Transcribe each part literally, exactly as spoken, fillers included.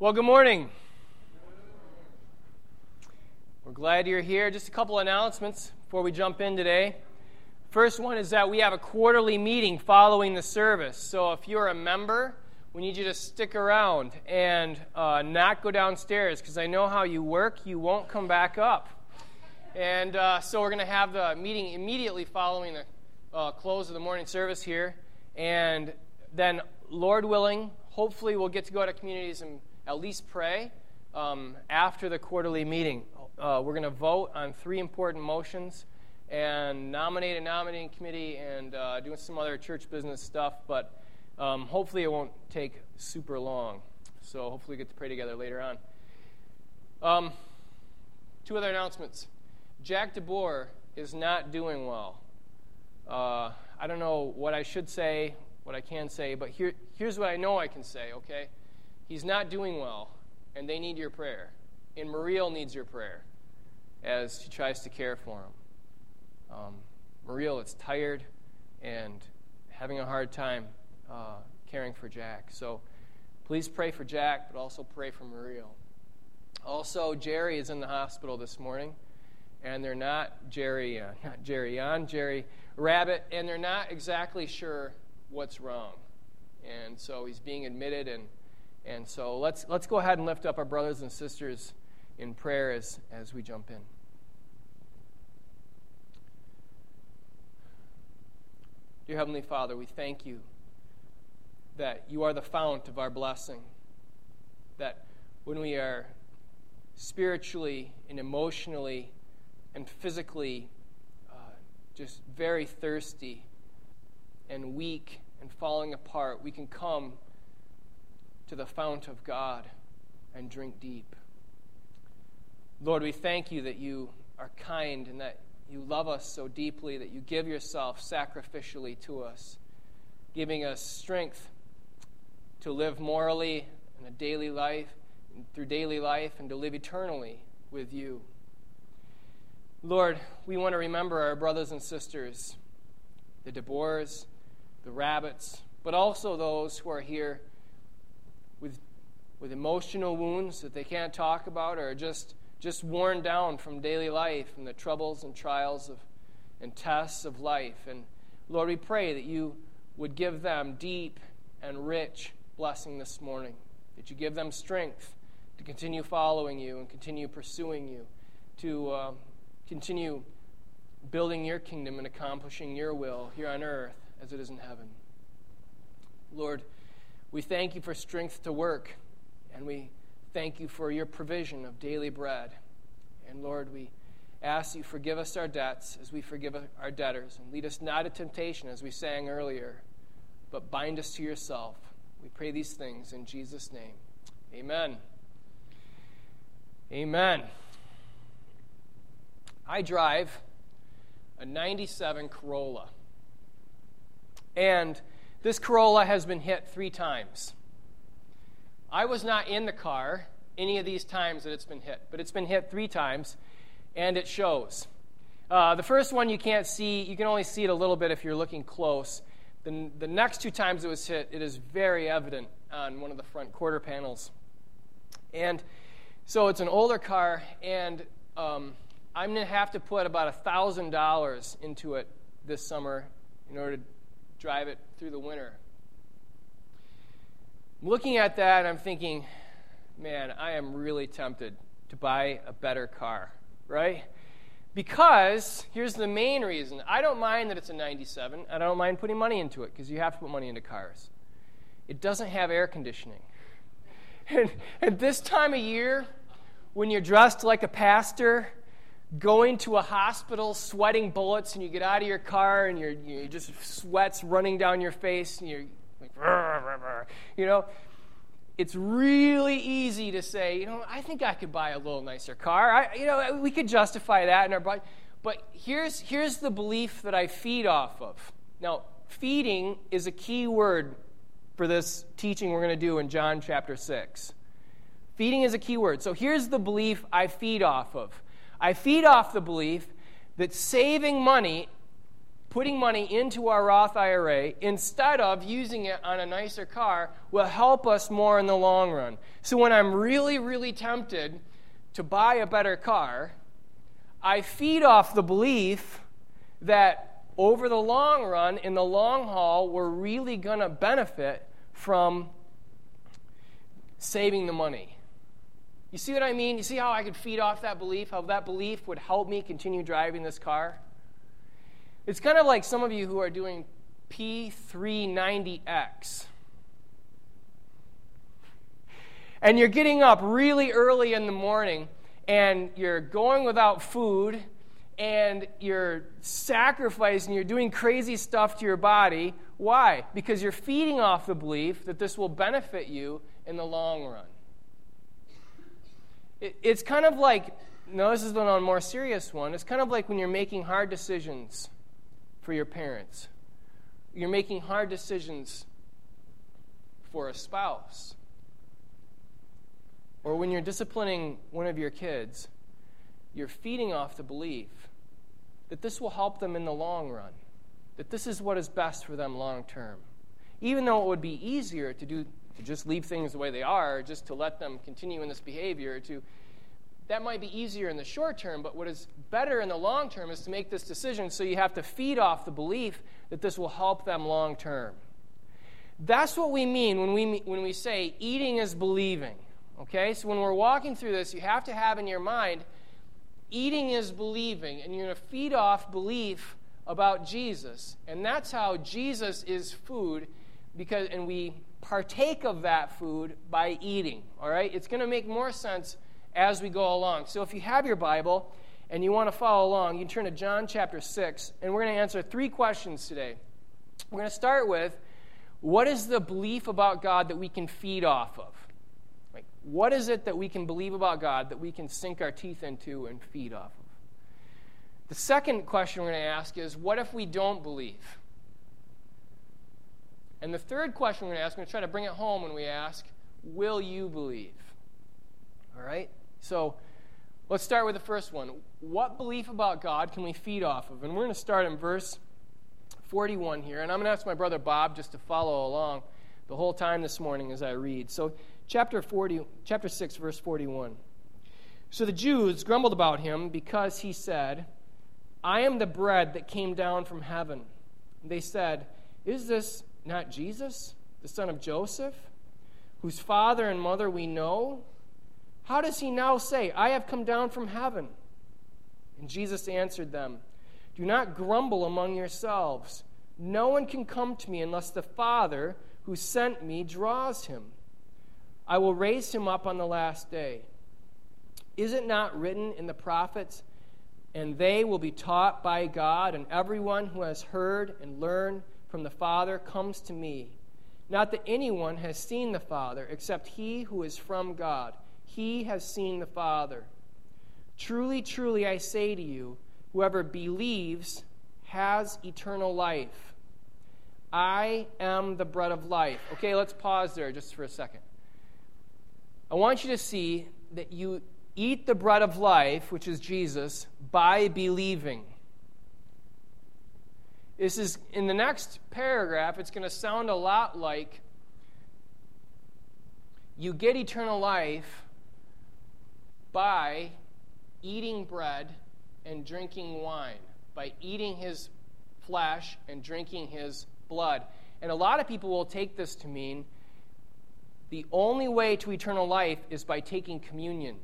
Well, good morning. We're glad you're here. Just a couple announcements before we jump in today. First one is that we have a quarterly meeting following the service. So if you're a member, we need you to stick around and uh, not go downstairs, because I know how you work. You won't come back up. And uh, so we're going to have the meeting immediately following the uh, close of the morning service here. And then, Lord willing, hopefully we'll get to go to communities and at least pray um, after the quarterly meeting. Uh, we're going to vote on three important motions and nominate a nominating committee and uh, doing some other church business stuff, but um, hopefully it won't take super long. So hopefully we get to pray together later on. Um, two other announcements. Jack DeBoer is not doing well. Uh, I don't know what I should say, what I can say, but here, here's what I know I can say, okay? He's not doing well, and they need your prayer. And Mariel needs your prayer as she tries to care for him. Um, Mariel is tired and having a hard time uh, caring for Jack. So please pray for Jack, but also pray for Mariel. Also, Jerry is in the hospital this morning, and they're not Jerry, uh, not Jerry on, Jerry Rabbit, and they're not exactly sure what's wrong. And so he's being admitted, and And so let's let's go ahead and lift up our brothers and sisters in prayer as, as we jump in. Dear Heavenly Father, we thank you that you are the fount of our blessing, that when we are spiritually and emotionally and physically uh, just very thirsty and weak and falling apart, we can come to the fount of God and drink deep. Lord, we thank you that you are kind and that you love us so deeply, that you give yourself sacrificially to us, giving us strength to live morally in a daily life, through daily life, and to live eternally with you. Lord, we want to remember our brothers and sisters, the DeBoers, the Rabbits, but also those who are here with with emotional wounds that they can't talk about, or just just worn down from daily life and the troubles and trials of and tests of life. And Lord, we pray that you would give them deep and rich blessing this morning, that you give them strength to continue following you and continue pursuing you, to uh, continue building your kingdom and accomplishing your will here on earth as it is in heaven. Lord, we thank you for strength to work, and we thank you for your provision of daily bread. And Lord, we ask you forgive us our debts as we forgive our debtors, and lead us not into temptation, as we sang earlier, but bind us to yourself. We pray these things in Jesus' name. Amen. Amen. I drive a ninety-seven Corolla, and this Corolla has been hit three times. I was not in the car any of these times that it's been hit, but it's been hit three times, and it shows. Uh, the first one you can't see. You can only see it a little bit if you're looking close. The, the next two times it was hit, it is very evident on one of the front quarter panels. And so it's an older car, and um, I'm going to have to put about one thousand dollars into it this summer in order to drive it through the winter. Looking at that, I'm thinking, man, I am really tempted to buy a better car, right? Because here's the main reason. I don't mind that it's a ninety-seven. I don't mind putting money into it, because you have to put money into cars. It doesn't have air conditioning. And at this time of year, when you're dressed like a pastor, going to a hospital, sweating bullets, and you get out of your car and you're, you just sweat's running down your face, and you're like, rah, rah, rah. You know, it's really easy to say, you know, I think I could buy a little nicer car. I, you know, we could justify that in our budget. But here's here's the belief that I feed off of. Now, feeding is a key word for this teaching we're going to do in John chapter six. Feeding is a key word. So here's the belief I feed off of. I feed off the belief that saving money putting money into our Roth I R A instead of using it on a nicer car will help us more in the long run. So when I'm really, really tempted to buy a better car, I feed off the belief that over the long run, in the long haul, we're really going to benefit from saving the money. You see what I mean? You see how I could feed off that belief, how that belief would help me continue driving this car? It's kind of like some of you who are doing P three ninety X. And you're getting up really early in the morning, and you're going without food, and you're sacrificing, you're doing crazy stuff to your body. Why? Because you're feeding off the belief that this will benefit you in the long run. It, it's kind of like, no, this is the one more serious one. It's kind of like when you're making hard decisions for your parents. You're making hard decisions for a spouse. Or when you're disciplining one of your kids, you're feeding off the belief that this will help them in the long run, that this is what is best for them long term. Even though it would be easier to do to just leave things the way they are, just to let them continue in this behavior, to that might be easier in the short term, but what is better in the long term is to make this decision, so you have to feed off the belief that this will help them long term. That's what we mean when we when we say eating is believing. Okay? So when we're walking through this, you have to have in your mind, eating is believing, and you're going to feed off belief about Jesus. And that's how Jesus is food, because and we partake of that food by eating. All right? It's going to make more sense as we go along. So if you have your Bible and you want to follow along, you can turn to John chapter six, and we're going to answer three questions today. We're going to start with, what is the belief about God that we can feed off of? Like, what is it that we can believe about God that we can sink our teeth into and feed off of? The second question we're going to ask is, what if we don't believe? And the third question we're going to ask, we're going to try to bring it home when we ask, will you believe? All right? So let's start with the first one. What belief about God can we feed off of? And we're going to start in verse forty-one here. And I'm going to ask my brother Bob just to follow along the whole time this morning as I read. So chapter forty, chapter six, verse forty-one. So the Jews grumbled about him because he said, I am the bread that came down from heaven. And they said, is this not Jesus, the son of Joseph, whose father and mother we know? How does he now say, I have come down from heaven? And Jesus answered them, do not grumble among yourselves. No one can come to me unless the Father who sent me draws him. I will raise him up on the last day. Is it not written in the prophets, and they will be taught by God, and everyone who has heard and learned from the Father comes to me? Not that anyone has seen the Father except he who is from God. He has seen the Father. Truly, truly, I say to you, whoever believes has eternal life. I am the bread of life. Okay, let's pause there just for a second. I want you to see that you eat the bread of life, which is Jesus, by believing. This is, in the next paragraph, it's going to sound a lot like you get eternal life by eating bread and drinking wine, by eating his flesh and drinking his blood. And a lot of people will take this to mean the only way to eternal life is by taking communion.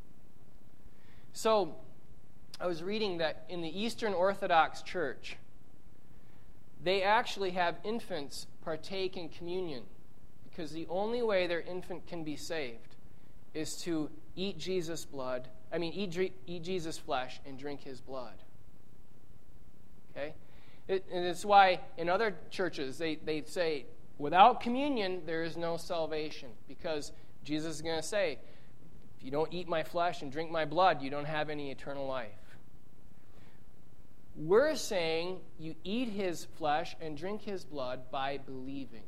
So, I was reading that in the Eastern Orthodox Church, they actually have infants partake in communion because the only way their infant can be saved is to eat Jesus' blood, I mean, eat, eat Jesus' flesh and drink his blood. Okay? It, and it's why in other churches they, they say, without communion, there is no salvation, because Jesus is going to say, if you don't eat my flesh and drink my blood, you don't have any eternal life. We're saying you eat his flesh and drink his blood by believing.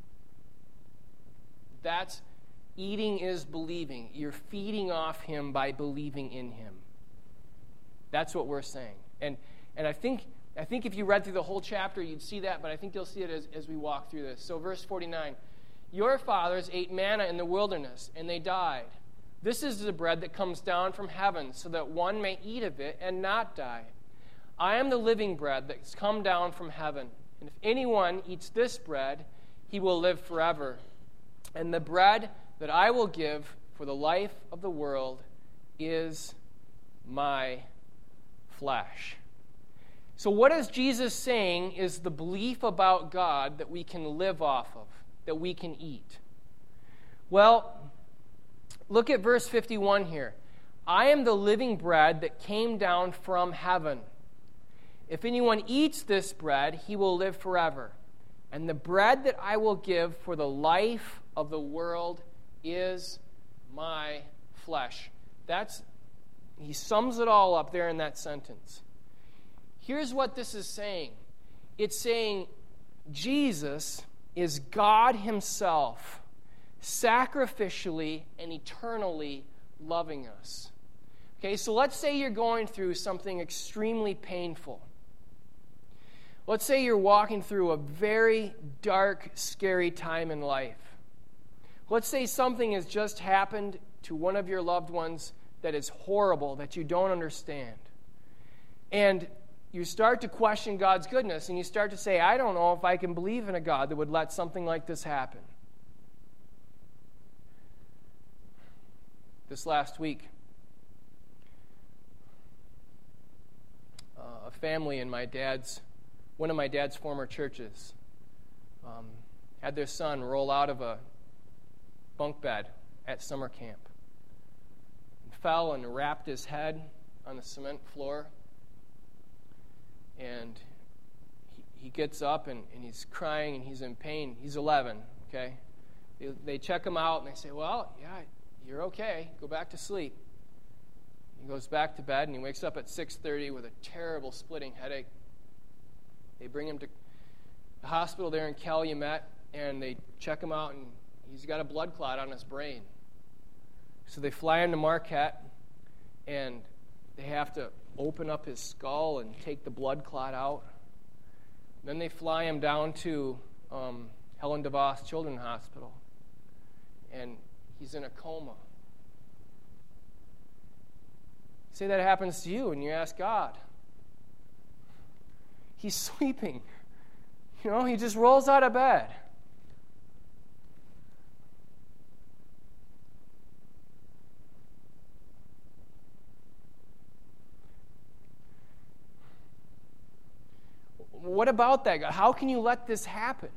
That's eating is believing. You're feeding off him by believing in him. That's what we're saying. And and I think I think if you read through the whole chapter, you'd see that, but I think you'll see it as, as we walk through this. So verse forty-nine, your fathers ate manna in the wilderness, and they died. This is the bread that comes down from heaven, so that one may eat of it and not die. I am the living bread that's come down from heaven. And if anyone eats this bread, he will live forever. And the bread that I will give for the life of the world is my flesh. So what is Jesus saying is the belief about God that we can live off of, that we can eat? Well, look at verse fifty-one here. I am the living bread that came down from heaven. If anyone eats this bread, he will live forever. And the bread that I will give for the life of the world is my flesh. That's, he sums it all up there in that sentence. Here's what this is saying. It's saying Jesus is God himself, sacrificially and eternally loving us. Okay, so let's say you're going through something extremely painful. Let's say you're walking through a very dark, scary time in life. Let's say something has just happened to one of your loved ones that is horrible, that you don't understand. And you start to question God's goodness, and you start to say, I don't know if I can believe in a God that would let something like this happen. This last week, uh, a family in my dad's, one of my dad's former churches, um, had their son roll out of a bunk bed at summer camp. And fell and wrapped his head on the cement floor. And he, he gets up and, and he's crying and he's in pain. He's eleven, okay? They, they check him out and they say, well, yeah, you're okay. Go back to sleep. He goes back to bed and he wakes up at six thirty with a terrible splitting headache. They bring him to the hospital there in Calumet and they check him out and he's got a blood clot on his brain. So they fly him to Marquette and they have to open up his skull and take the blood clot out. Then they fly him down to um, Helen DeVos Children's Hospital, and he's in a coma. Say that happens to you, and you ask God. He's sleeping. You know, he just rolls out of bed. What about that, God? How can you let this happen?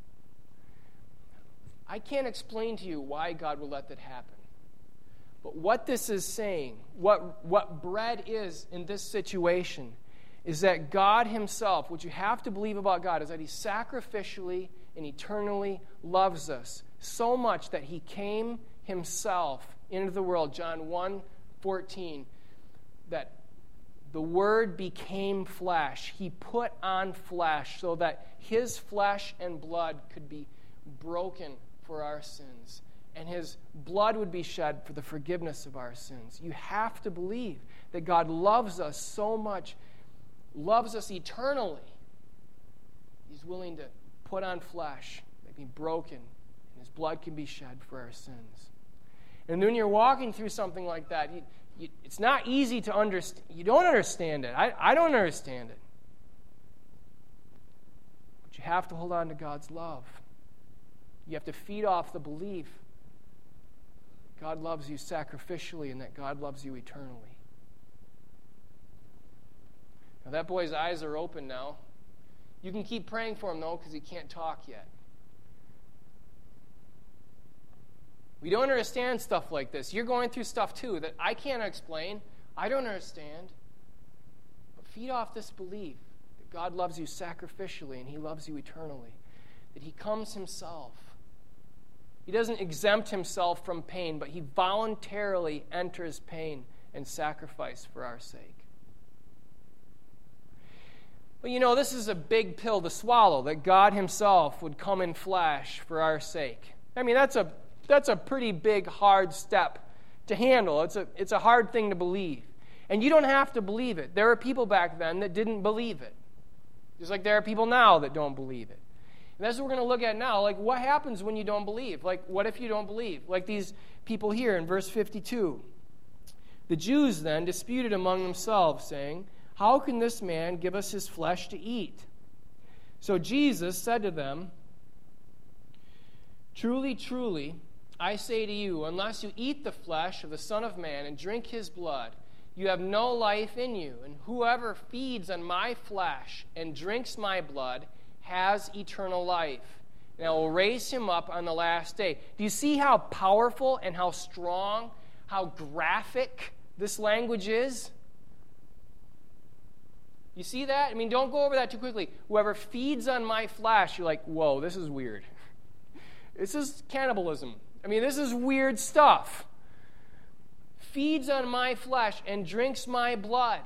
I can't explain to you why God will let that happen. But what this is saying, what, what bread is in this situation, is that God himself, what you have to believe about God, is that he sacrificially and eternally loves us so much that he came himself into the world. John one fourteen, that the Word became flesh. He put on flesh so that his flesh and blood could be broken for our sins, and his blood would be shed for the forgiveness of our sins. You have to believe that God loves us so much, loves us eternally. He's willing to put on flesh, that be broken, and his blood can be shed for our sins. And when you're walking through something like that, you, you, it's not easy to understand. You don't understand it. I, I don't understand it. But you have to hold on to God's love. You have to feed off the belief that God loves you sacrificially and that God loves you eternally. Now, that boy's eyes are open now. You can keep praying for him, though, because he can't talk yet. We don't understand stuff like this. You're going through stuff, too, that I can't explain. I don't understand. But feed off this belief that God loves you sacrificially and he loves you eternally. That he comes himself. He doesn't exempt himself from pain, but he voluntarily enters pain and sacrifice for our sake. But you know, this is a big pill to swallow, that God himself would come in flesh for our sake. I mean, that's a that's a pretty big, hard step to handle. It's a it's a hard thing to believe. And you don't have to believe it. There were people back then that didn't believe it. Just like there are people now that don't believe it. And that's what we're going to look at now. Like, what happens when you don't believe? Like, what if you don't believe? Like these people here in verse fifty-two. The Jews then disputed among themselves, saying, "How can this man give us his flesh to eat?" So Jesus said to them, "Truly, truly, I say to you, unless you eat the flesh of the Son of Man and drink his blood, you have no life in you. And whoever feeds on my flesh and drinks my blood has eternal life. And I will raise him up on the last day." Do you see how powerful and how strong, how graphic this language is? You see that? I mean, don't go over that too quickly. Whoever feeds on my flesh, you're like, whoa, this is weird. This is cannibalism. I mean, this is weird stuff. Feeds on my flesh and drinks my blood.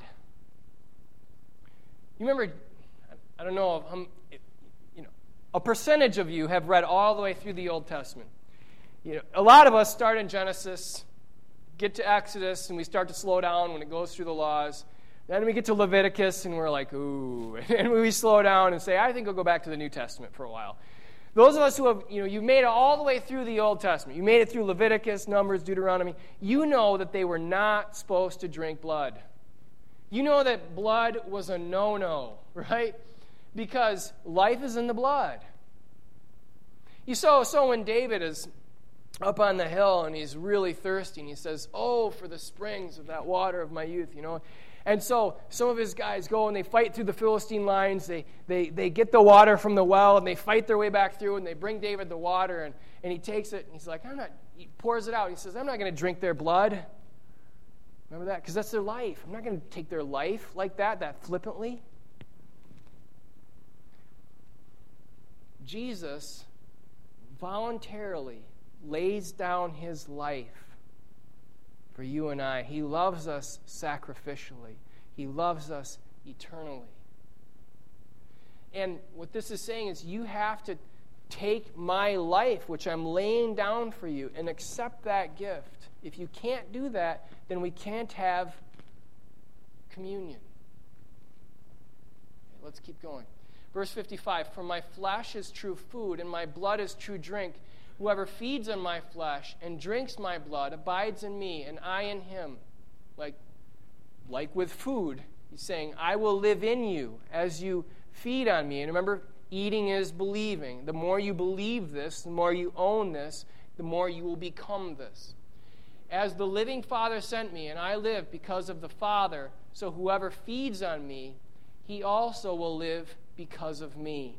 You remember, I don't know, how, you know, a percentage of you have read all the way through the Old Testament. You know, a lot of us start in Genesis, get to Exodus, and we start to slow down when it goes through the laws. Then we get to Leviticus, and we're like, ooh. And we slow down and say, I think I'll go back to the New Testament for a while. Those of us who have, you know, you made it all the way through the Old Testament. You made it through Leviticus, Numbers, Deuteronomy. You know that they were not supposed to drink blood. You know that blood was a no-no, right? Because life is in the blood. You saw, so when David is up on the hill and he's really thirsty and he says, "Oh, for the springs of that water of my youth," you know. And so some of his guys go and they fight through the Philistine lines. They they they get the water from the well and they fight their way back through and they bring David the water and, and he takes it and he's like, I'm not, he pours it out. He says, I'm not going to drink their blood. Remember that? Because that's their life. I'm not going to take their life like that, that flippantly. Jesus voluntarily lays down his life for you and I. He loves us sacrificially. He loves us eternally. And what this is saying is you have to take my life, which I'm laying down for you, and accept that gift. If you can't do that, then we can't have communion. Okay, let's keep going. Verse fifty-five, "For my flesh is true food, and my blood is true drink. Whoever feeds on my flesh and drinks my blood abides in me, and I in him." Like, like with food, he's saying, I will live in you as you feed on me. And remember, eating is believing. The more you believe this, the more you own this, the more you will become this. "As the living Father sent me, and I live because of the Father, so whoever feeds on me, he also will live because of me.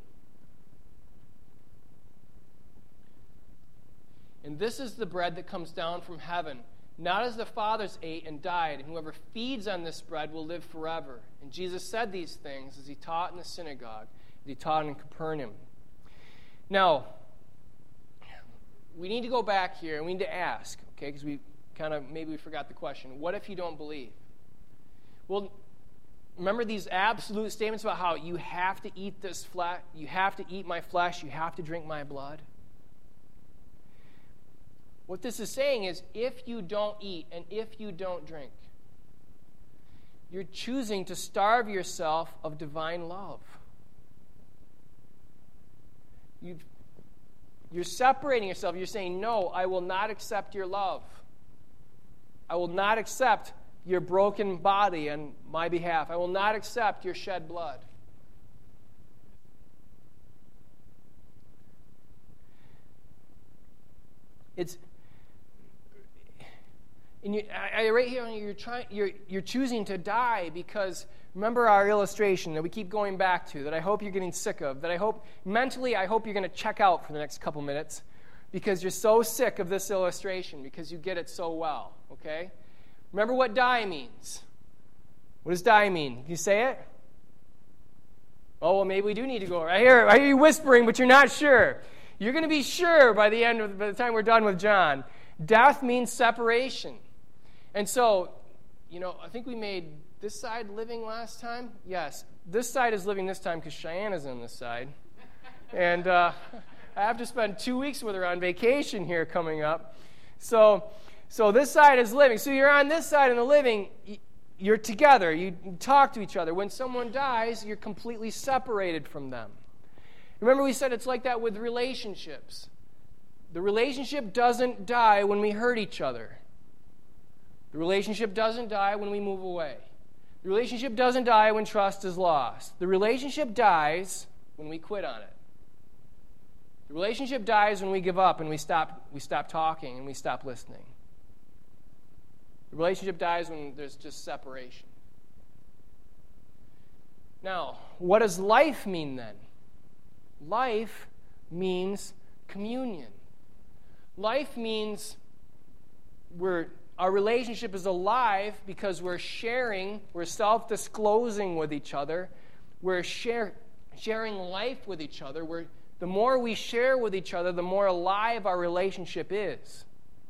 And this is the bread that comes down from heaven, not as the fathers ate and died, and whoever feeds on this bread will live forever." And Jesus said these things as he taught in the synagogue, as he taught in Capernaum. Now, we need to go back here and we need to ask, okay, because we kind of, maybe we forgot the question. What if you don't believe? Well, remember these absolute statements about how you have to eat this flesh, you have to eat my flesh, you have to drink my blood? What this is saying is, if you don't eat and if you don't drink, you're choosing to starve yourself of divine love. You've, you're separating yourself. You're saying, no, I will not accept your love. I will not accept your broken body on my behalf. I will not accept your shed blood. It's and you, I, I right here, you're trying, you're you're choosing to die because remember our illustration that we keep going back to, that I hope you're getting sick of, that I hope mentally, I hope you're going to check out for the next couple minutes, because you're so sick of this illustration because you get it so well. Okay, remember what die means. What does die mean? Can you say it? Oh, well, maybe we do need to go. I hear, I hear you whispering, but you're not sure. You're going to be sure by the end of, by the time we're done with John. Death means separation. And so, you know, I think we made this side living last time. Yes, this side is living this time because Cheyenne is on this side. And uh, I have to spend two weeks with her on vacation here coming up. So, so this side is living. So you're on this side in the living. You, you're together, you talk to each other. When someone dies, you're completely separated from them. Remember we said it's like that with relationships. The relationship doesn't die when we hurt each other. The relationship doesn't die when we move away. The relationship doesn't die when trust is lost. The relationship dies when we quit on it. The relationship dies when we give up and we stop, we stop talking and we stop listening. The relationship dies when there's just separation. Now, what does life mean then? Life means communion. Life means we're, our relationship is alive because we're sharing, we're self-disclosing with each other. We're share, sharing life with each other. We're, the more we share with each other, the more alive our relationship is.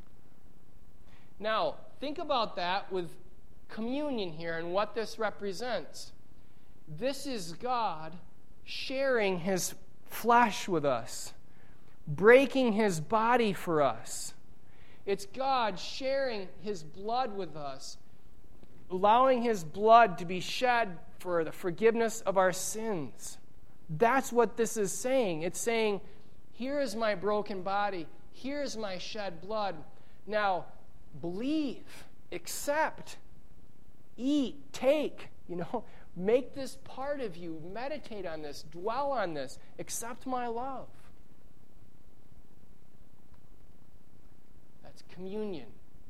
Now, think about that with communion here and what this represents. This is God sharing his flesh with us, breaking his body for us. It's God sharing his blood with us, allowing his blood to be shed for the forgiveness of our sins. That's what this is saying. It's saying, here is my broken body. Here is my shed blood. Now, believe, accept, eat, take, you know, make this part of you. Meditate on this, dwell on this, accept my love. That's communion.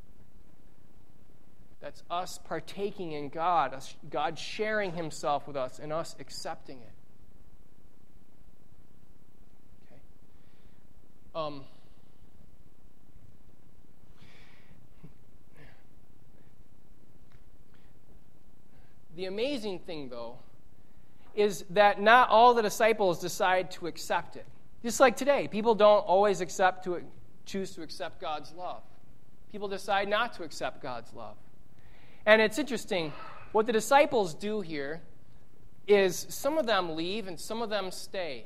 That's us partaking in God, us, God sharing himself with us and us accepting it. Okay. Um. The amazing thing, though, is that not all the disciples decide to accept it. Just like today, people don't always accept to choose to accept God's love. People decide not to accept God's love. And it's interesting, what the disciples do here is some of them leave and some of them stay.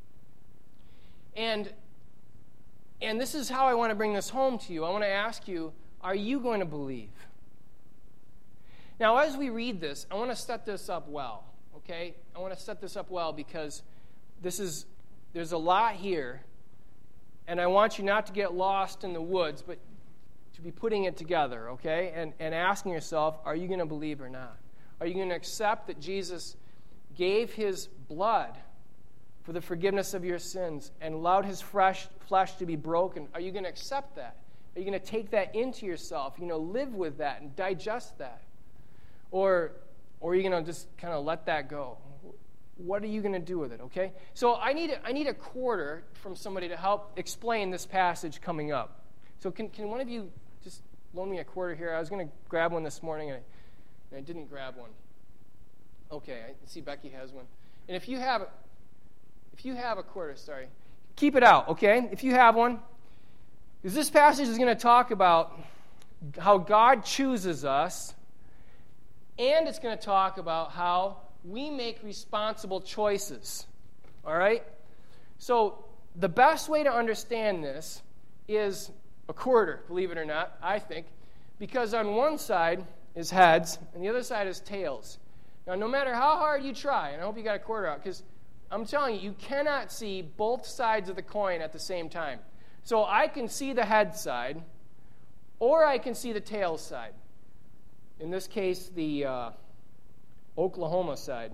And, and this is how I want to bring this home to you. I want to ask you, are you going to believe? Now, as we read this, I want to set this up well, okay? I want to set this up well because this is there's a lot here, and I want you not to get lost in the woods, but to be putting it together, okay? And, and asking yourself, are you going to believe or not? Are you going to accept that Jesus gave his blood for the forgiveness of your sins and allowed his fresh flesh to be broken? Are you going to accept that? Are you going to take that into yourself? Are you going to live with that and digest that? Or, or are you going to just kind of let that go? What are you going to do with it, okay? So I need a, I need a quarter from somebody to help explain this passage coming up. So can, can one of you just loan me a quarter here? I was going to grab one this morning, and I, and I didn't grab one. Okay, I see Becky has one. And if you have, if you have a quarter, sorry, keep it out, okay? If you have one. Because this passage is going to talk about how God chooses us, and it's going to talk about how we make responsible choices. All right? So the best way to understand this is a quarter, believe it or not, I think, because on one side is heads and the other side is tails. Now, no matter how hard you try, and I hope you got a quarter out, because I'm telling you, you cannot see both sides of the coin at the same time. So I can see the head side, or I can see the tail side. In this case, the uh, Oklahoma side.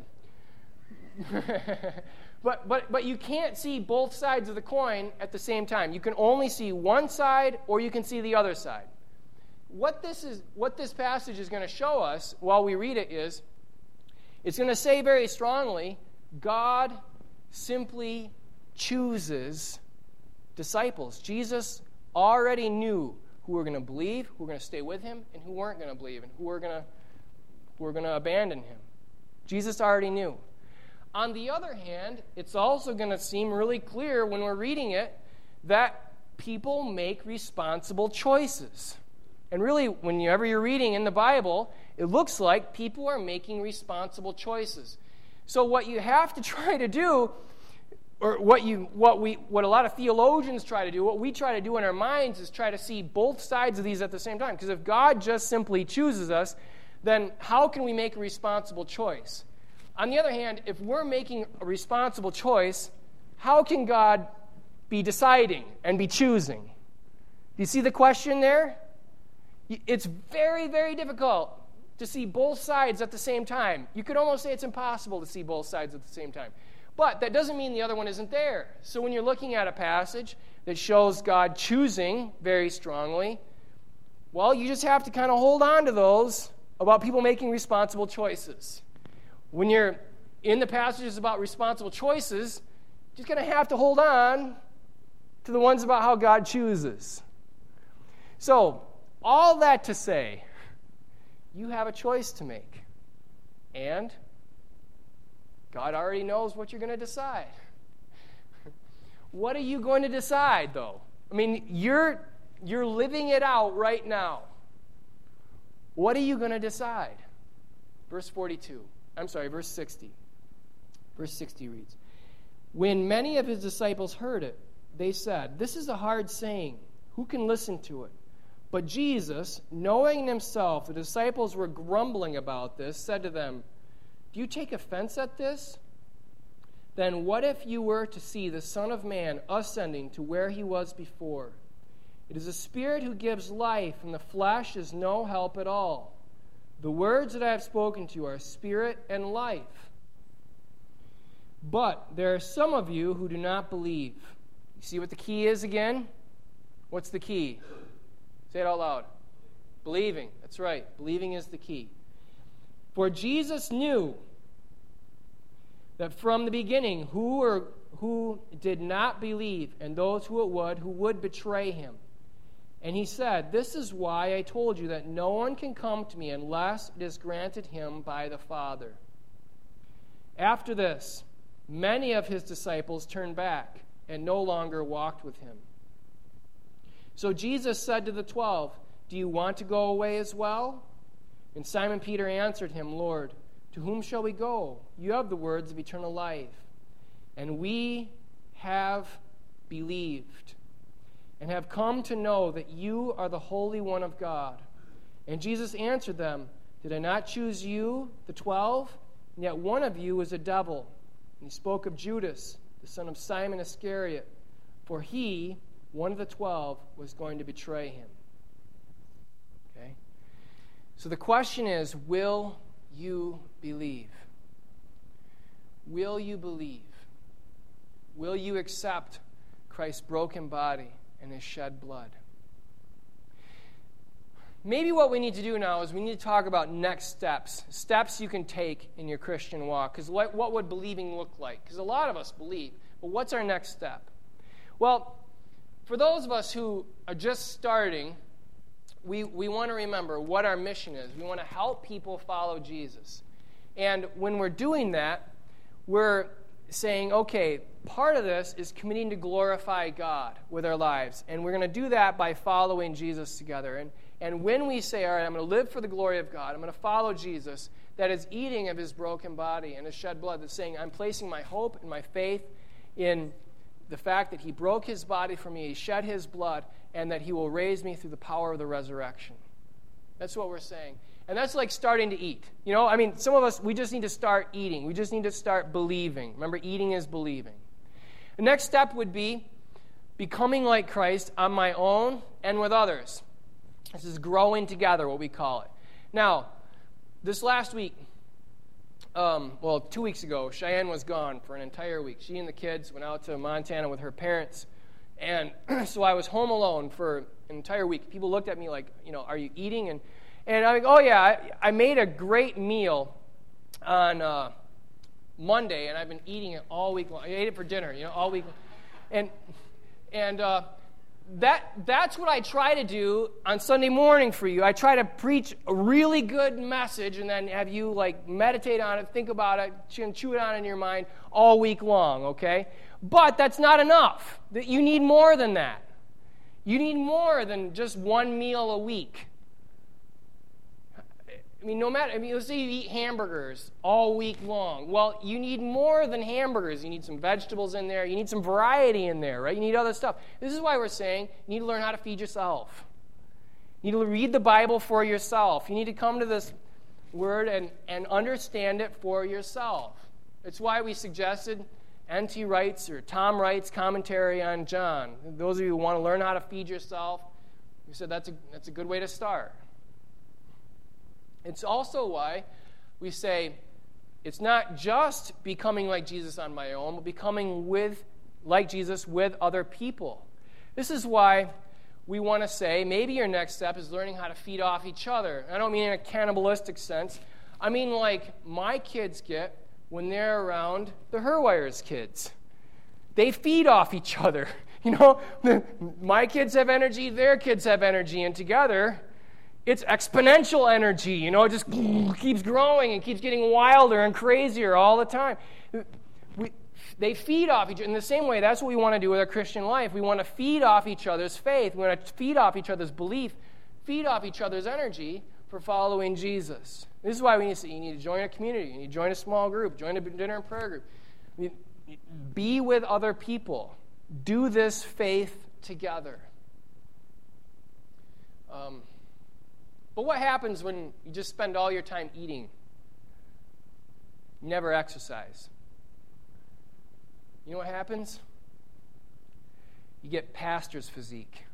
but, but, but you can't see both sides of the coin at the same time. You can only see one side or you can see the other side. What this, is, what this passage is going to show us while we read it is, it's going to say very strongly, God simply chooses disciples. Jesus already knew who were going to believe, who were going to stay with him, and who weren't going to believe, and who were going to who were going to abandon him. Jesus already knew. On the other hand, it's also going to seem really clear when we're reading it that people make responsible choices. And really, whenever you're reading in the Bible, it looks like people are making responsible choices. So what you have to try to do, or what you what we what a lot of theologians try to do, what we try to do in our minds is try to see both sides of these at the same time. Because if God just simply chooses us, then how can we make a responsible choice? On the other hand, if we're making a responsible choice, how can God be deciding and be choosing? Do you see the question there? It's very, very difficult to see both sides at the same time. You could almost say it's impossible to see both sides at the same time. But that doesn't mean the other one isn't there. So when you're looking at a passage that shows God choosing very strongly, well, you just have to kind of hold on to those about people making responsible choices. When you're in the passages about responsible choices, you're just going to have to hold on to the ones about how God chooses. So, all that to say, you have a choice to make. And God already knows what you're going to decide. What are you going to decide, though? I mean, you're you're living it out right now. What are you going to decide? Verse forty-two. I'm sorry, verse sixty. Verse sixty reads, "When many of his disciples heard it, they said, 'This is a hard saying. Who can listen to it?' But Jesus, knowing himself the disciples were grumbling about this, said to them, 'Do you take offense at this? Then what if you were to see the Son of Man ascending to where he was before? It is the Spirit who gives life, and the flesh is no help at all. The words that I have spoken to you are spirit and life. But there are some of you who do not believe.'" You see what the key is again? What's the key? Say it out loud. Believing. That's right. Believing is the key. "For Jesus knew that from the beginning who or who did not believe, and those who it would, who would betray him. And he said, 'This is why I told you that no one can come to me unless it is granted him by the Father.' After this, many of his disciples turned back and no longer walked with him. So Jesus said to the twelve, 'Do you want to go away as well?' And Simon Peter answered him, 'Lord, to whom shall we go? You have the words of eternal life. And we have believed and have come to know that you are the Holy One of God.' And Jesus answered them, 'Did I not choose you, the twelve? And yet one of you is a devil.' And he spoke of Judas, the son of Simon Iscariot, for he, one of the twelve, was going to betray him." Okay? So the question is, will you believe? Will you believe? Will you accept Christ's broken body and his shed blood? Maybe what we need to do now is we need to talk about next steps, steps you can take in your Christian walk. Because what, what would believing look like? Because a lot of us believe, but what's our next step? Well, for those of us who are just starting, we, we want to remember what our mission is. We want to help people follow Jesus. And when we're doing that, we're saying, okay, part of this is committing to glorify God with our lives. And we're going to do that by following Jesus together. And, and when we say, all right, I'm going to live for the glory of God, I'm going to follow Jesus, that is eating of his broken body and his shed blood. That's saying, I'm placing my hope and my faith in the fact that he broke his body for me, he shed his blood, and that he will raise me through the power of the resurrection. That's what we're saying. And that's like starting to eat. You know, I mean, some of us, we just need to start eating. We just need to start believing. Remember, eating is believing. The next step would be becoming like Christ on my own and with others. This is growing together, what we call it. Now, this last week, um, well, two weeks ago, Cheyenne was gone for an entire week. She and the kids went out to Montana with her parents. And so I was home alone for an entire week. People looked at me like, you know, are you eating? And And I'm like, oh, yeah, I, I made a great meal on uh, Monday, and I've been eating it all week long. I ate it for dinner, you know, all week long. And, and uh, that that's what I try to do on Sunday morning for you. I try to preach a really good message and then have you, like, meditate on it, think about it, chew it on in your mind all week long, okay? But that's not enough. You need more than that. You need more than just one meal a week. I mean, no matter, I mean, let's say you eat hamburgers all week long. Well, you need more than hamburgers. You need some vegetables in there. You need some variety in there, right? You need other stuff. This is why we're saying you need to learn how to feed yourself. You need to read the Bible for yourself. You need to come to this word and, and understand it for yourself. It's why we suggested N T Wright's or Tom Wright's commentary on John. Those of you who want to learn how to feed yourself, we said that's a, that's a good way to start. It's also why we say it's not just becoming like Jesus on my own, but becoming with like Jesus with other people. This is why we want to say maybe your next step is learning how to feed off each other. I don't mean in a cannibalistic sense. I mean like my kids get when they're around the Herwires kids. They feed off each other. You know, my kids have energy, their kids have energy, and together it's exponential energy. You know, it just keeps growing and keeps getting wilder and crazier all the time. We, they feed off each other. In the same way, that's what we want to do with our Christian life. We want to feed off each other's faith. We want to feed off each other's belief, feed off each other's energy for following Jesus. This is why we need to, you need to join a community. You need to join a small group. Join a dinner and prayer group. Be with other people. Do this faith together. Um, but what happens when you just spend all your time eating? You never exercise. You know what happens? You get pastor's physique.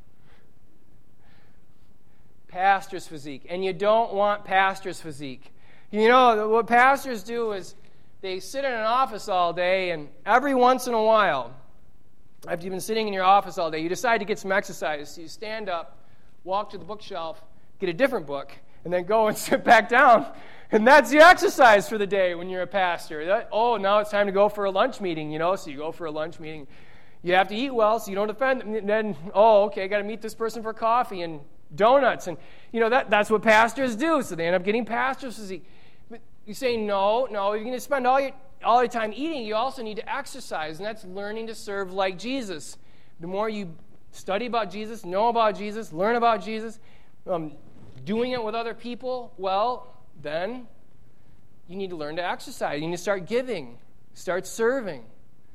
Pastor's physique. And you don't want pastor's physique. You know, what pastors do is they sit in an office all day, and every once in a while, after you've been sitting in your office all day, you decide to get some exercise. So you stand up, walk to the bookshelf, get a different book, and then go and sit back down. And that's the exercise for the day when you're a pastor. That, oh, now it's time to go for a lunch meeting, you know, so you go for a lunch meeting. You have to eat well so you don't offend. And then, oh, okay, I got to meet this person for coffee and donuts. And, you know, that that's what pastors do, so they end up getting pastor's physique. But you say, no, no, you're going to spend all your, all your time eating. You also need to exercise, and that's learning to serve like Jesus. The more you study about Jesus, know about Jesus, learn about Jesus, um, doing it with other people, well, then you need to learn to exercise. You need to start giving, start serving.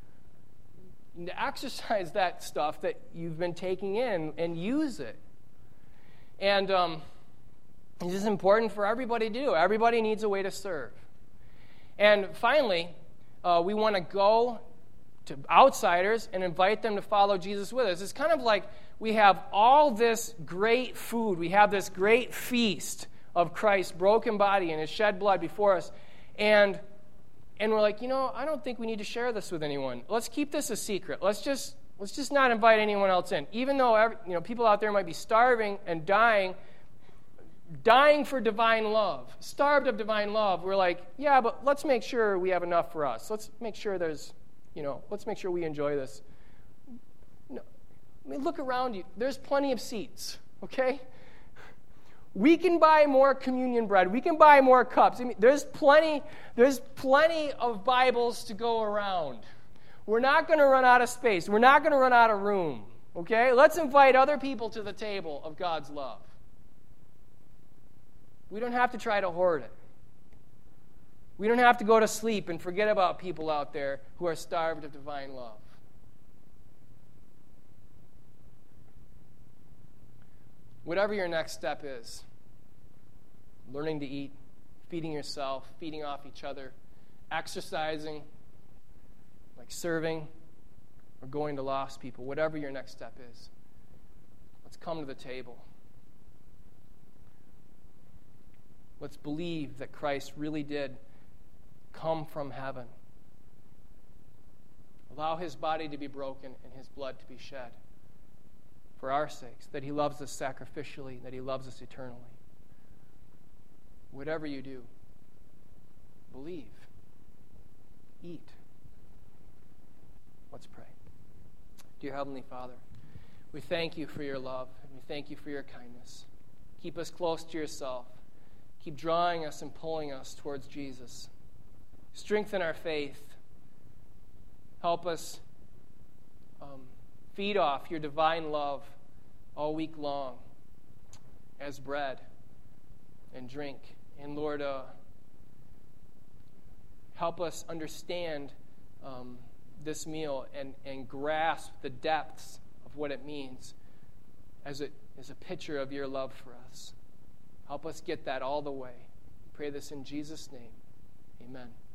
You need to exercise that stuff that you've been taking in and use it. And um, this is important for everybody to do. Everybody needs a way to serve. And finally, uh, we want to go to outsiders and invite them to follow Jesus with us. It's kind of like we have all this great food. We have this great feast of Christ's broken body and his shed blood before us. And and we're like, you know, I don't think we need to share this with anyone. Let's keep this a secret. Let's just let's just not invite anyone else in. Even though every, you know, people out there might be starving and dying, dying for divine love, starved of divine love, we're like, yeah, but let's make sure we have enough for us. Let's make sure there's, you know, let's make sure we enjoy this. No, I mean, look around you. There's plenty of seats, okay? We can buy more communion bread. We can buy more cups. I mean, there's plenty, there's plenty of Bibles to go around. We're not going to run out of space. We're not going to run out of room, okay? Let's invite other people to the table of God's love. We don't have to try to hoard it. We don't have to go to sleep and forget about people out there who are starved of divine love. Whatever your next step is, learning to eat, feeding yourself, feeding off each other, exercising, like serving, or going to lost people, whatever your next step is, let's come to the table. Let's believe that Christ really did come from heaven. Allow his body to be broken and his blood to be shed for our sakes, that he loves us sacrificially, that he loves us eternally. Whatever you do, believe, eat. Let's pray. Dear Heavenly Father, we thank you for your love, and we thank you for your kindness. Keep us close to yourself. Keep drawing us and pulling us towards Jesus. Strengthen our faith. Help us um, feed off your divine love all week long as bread and drink. And Lord, uh, help us understand um, this meal and, and grasp the depths of what it means as, it, as a picture of your love for us. Help us get that all the way. pray this in Jesus' name. Amen.